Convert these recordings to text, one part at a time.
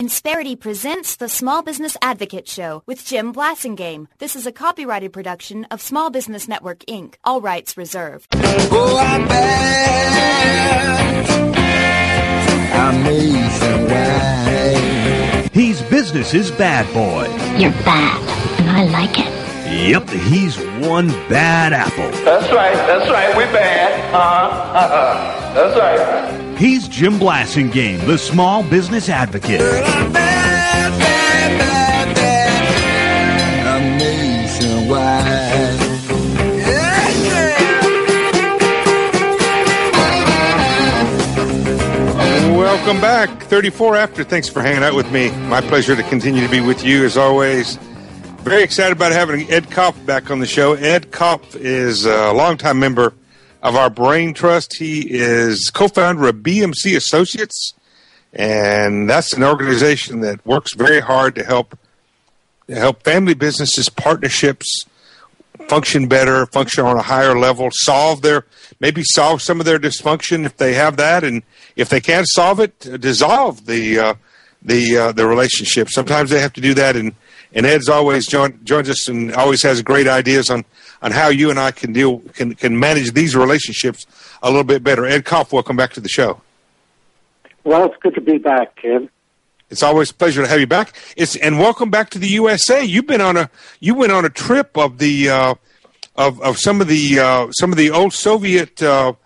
Insperity presents the Small Business Advocate Show with Jim Blasingame. This is a copyrighted production of Small Business Network, Inc. All rights reserved. Oh, I'm bad. I'm nationwide. He's business's bad boy. You're bad, and I like it. Yep, he's one bad apple. That's right, we're bad. That's right. He's Jim Blasingame, the Small Business Advocate. Girl, I'm bad, bad, bad, bad. I'm nationwide. Welcome back. 34 after. Thanks for hanging out with me. My pleasure to continue to be with you as always. Very excited about having Ed Kopf back on the show. Ed Kopf is a longtime member of our Brain Trust. He is co-founder of BMC Associates, and that's an organization that works very hard to help family businesses, partnerships function better, function on a higher level, solve some of their dysfunction if they have that, and if they can't solve it, dissolve the relationship. Sometimes they have to do that, and Ed's always joins us and always has great ideas on how you and I can manage these relationships a little bit better. Ed Kopf, welcome back to the show. Well, it's good to be back, Tim. It's always a pleasure to have you back. And welcome back to the USA. You went on a trip of the of some of the old Soviet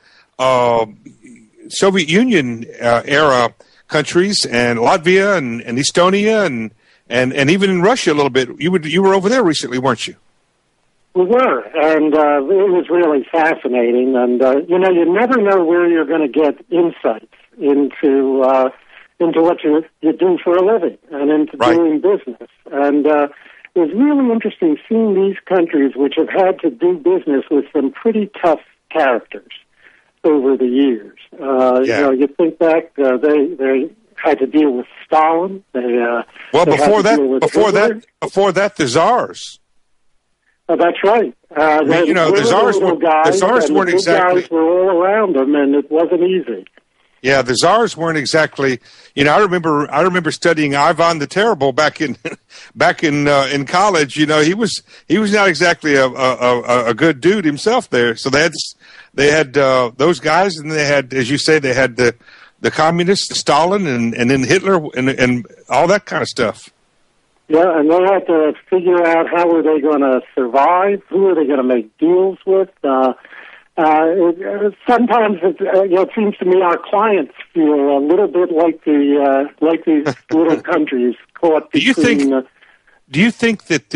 Union era countries, and Latvia and Estonia and even in Russia a little bit. You were over there recently, weren't you? We were, and it was really fascinating. And you never know where you're going to get insights into what you do for a living and into doing business. And it was really interesting seeing these countries which have had to do business with some pretty tough characters over the years. You think back, they had to deal with Stalin. Before that, the Tsars. That's right. The Tsars weren't exactly. Guys were all around them, and it wasn't easy. Yeah, the Tsars weren't exactly. I remember studying Ivan the Terrible back in college. He was not exactly a good dude himself there. So they had those guys, and they had, as you say, they had the communists, Stalin, and then Hitler, and all that kind of stuff. Yeah, and they had to figure out how were they going to survive, who are they going to make deals with. Sometimes it seems to me our clients feel a little bit like these little countries caught between. Do you think that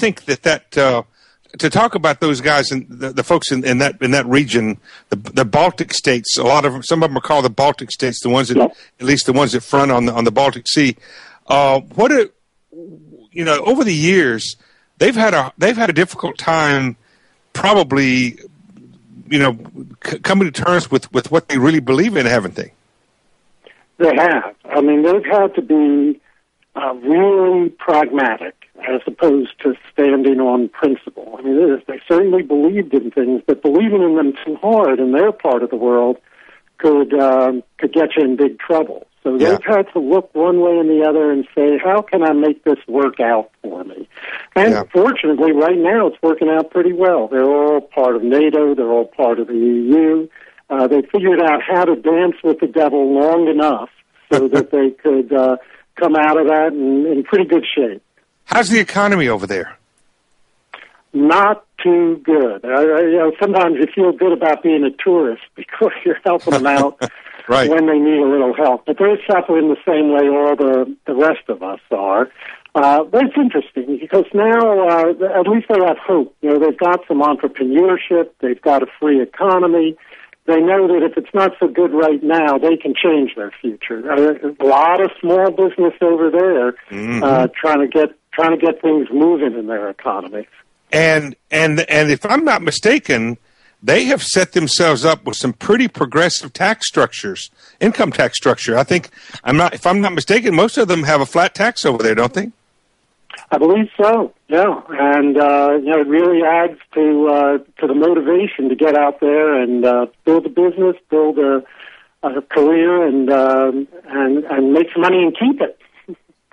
to talk about those guys and the folks in that region, the Baltic states, some of them are called the Baltic states, the ones that at least the ones that front on the Baltic Sea. Over the years, they've had a difficult time, probably, coming to terms with what they really believe in, haven't they? They have. I mean, they've had to be really pragmatic as opposed to standing on principle. I mean, they certainly believed in things, but believing in them too hard in their part of the world could get you in big trouble. So they've had to look one way and the other and say, how can I make this work out for me? And fortunately, right now, it's working out pretty well. They're all part of NATO. They're all part of the EU. They figured out how to dance with the devil long enough so that they could come out of that in pretty good shape. How's the economy over there? Not too good. Sometimes you feel good about being a tourist because you're helping them out when they need a little help. But they're suffering the same way all the rest of us are. But it's interesting because now at least they have hope. They've got some entrepreneurship. They've got a free economy. They know that if it's not so good right now, they can change their future. A lot of small business over there trying to get things moving in their economy. And if I'm not mistaken, they have set themselves up with some pretty progressive tax structures, income tax structure. I think if I'm not mistaken, most of them have a flat tax over there, don't they? I believe so. Yeah, and it really adds to the motivation to get out there and build a business, build a career, and make some money and keep it.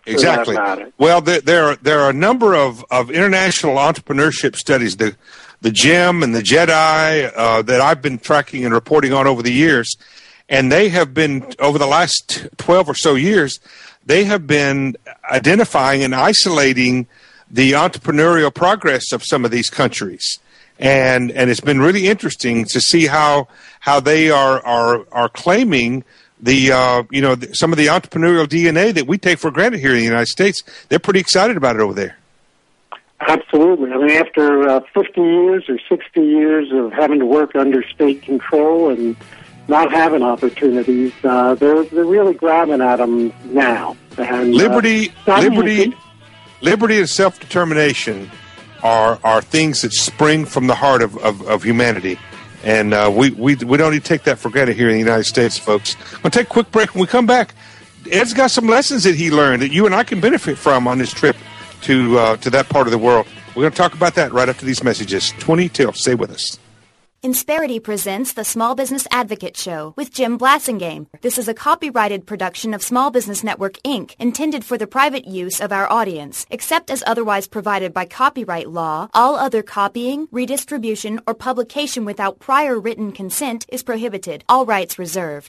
Exactly. For that matter. Well, there are a number of international entrepreneurship studies, the GEM and the JEDI, that I've been tracking and reporting on over the years, and they have been, over the last 12 or so years, they have been identifying and isolating the entrepreneurial progress of some of these countries. And it's been really interesting to see how they are claiming the some of the entrepreneurial DNA that we take for granted here in the United States. They're pretty excited about it over there. Absolutely. I mean, after 50 years or 60 years of having to work under state control and not having opportunities, they're really grabbing at them now. And Liberty and self-determination are things that spring from the heart of humanity. And we don't need to take that for granted here in the United States, folks. We'll take a quick break. When we come back, Ed's got some lessons that he learned that you and I can benefit from on this trip to that part of the world. We're going to talk about that right after these messages. 20 till. Stay with us. Insperity presents the Small Business Advocate Show with Jim Blassingame. This is a copyrighted production of Small Business Network, Inc., intended for the private use of our audience. Except as otherwise provided by copyright law, all other copying, redistribution, or publication without prior written consent is prohibited. All rights reserved.